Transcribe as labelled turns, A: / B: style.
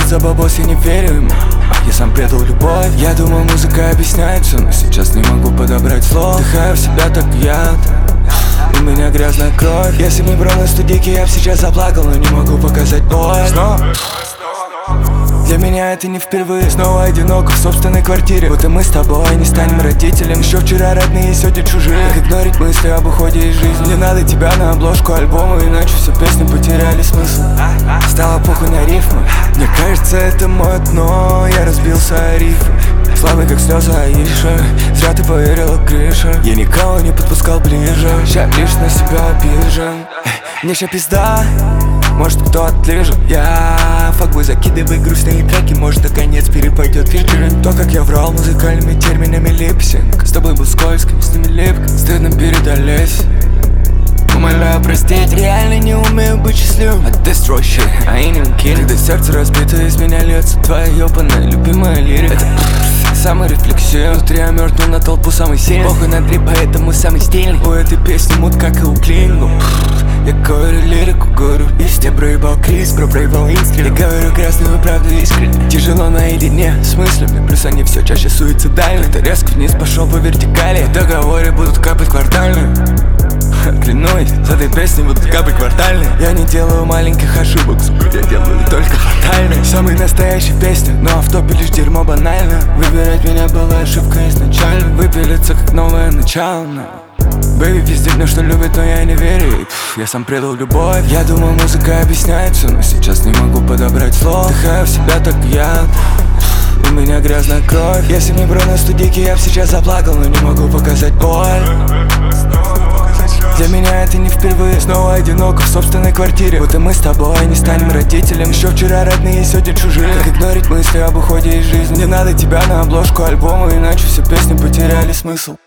A: Живет за бабос, я не верю ему. Я сам предал любовь. Я думал, музыка объясняет все, но сейчас не могу подобрать слов. Вдыхаю в себя так яд, у меня грязная кровь. Если бы не бро на студийке, я бы сейчас заплакал, но не могу показать боль. Для меня это не впервые. Снова одиноко в собственной квартире. Вот и мы с тобой не станем родителями. Еще вчера родные, сегодня чужие. Как игнорить мысли об уходе из жизни? Не надо тебя на обложку альбома, иначе все песни потеряли смысл. Стало похуй на рифмы. Мне кажется, это мое дно. Я разбился о рифы, слабый как слезы Аиши. Зря ты поверила, крыша. Я никого не подпускал ближе. Ща лишь на себя обижен. Мне ща пизда, может кто отлежит. Я факбой закидывай грустные треки. Может наконец перепадет вечером. То, как я врал музыкальными терминами липсинг. С тобой был скользким, с ними липко. Стыдно перед Олесь. Умоляю простить, реально не умею быть счастливым. I destroy shit, I ain't even kidding. Когда сердце разбито, из меня льется твоя ёбаная любимая лирика. Это саморефлексия. Внутри я мертвый на толпу самый сильный. Похуй на дри, поэтому самый стильный. У этой песни мут, как и у Клинго. Я говорю лирику, говорю истину. Я проебал Крис, проебал инстрим. Я говорю красную правду искренне. Тяжело наедине с мыслями, плюс они все чаще суицидальны. Как-то резко вниз пошел по вертикали. В договоре будут капать квартальные. Клянусь, с этой песней будут капать квартальные. Я не делаю маленьких ошибок, сука, я делаю только фатальные. Самый настоящий песня, но в топе лишь дерьмо банально. Выбирать меня была ошибка изначально. Выпилиться как новое начало. Бэйби пиздит мне, что любит, но я не верю. Я сам предал любовь. Я думал, музыка объясняет все, но сейчас не могу подобрать слов. Вдыхаю в себя так яд, у меня грязная кровь. Если бы не бро на студийке, я бы сейчас заплакал, но не могу показать боль. Для меня это не впервые. Снова одиноко в собственной квартире. Вот и мы с тобой не станем родителями. Еще вчера родные, сегодня чужие. Как игнорить мысли об уходе из жизни? Не надо тебя на обложку альбома, иначе все песни потеряли смысл.